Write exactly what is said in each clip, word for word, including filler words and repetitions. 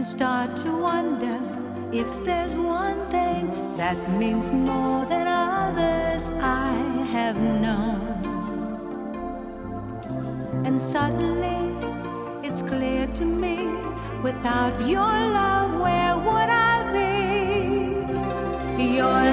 start to wonder if there's one thing that means more than others I have known. And suddenly it's clear to me, without your love, where would I be? Your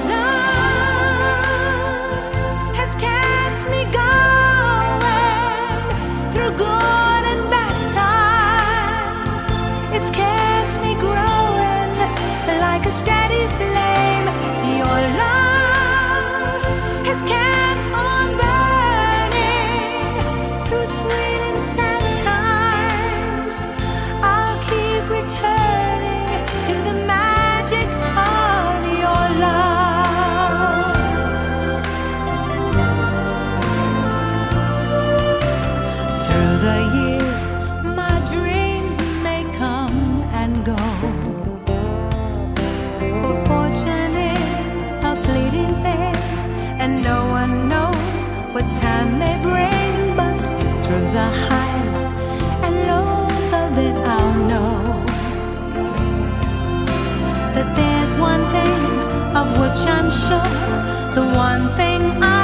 love has kept me going through good and bad times. It's kept me growing like a steady flame. Your love has kept on burning through sweet and sad times. I'll keep returning to the magic of your love. Through the years, my dreams may come and go, for fortune is a fleeting thing, and no one knows what time may bring. But through the highs and lows of it, I'll know that there's one thing of which I'm sure, the one thing I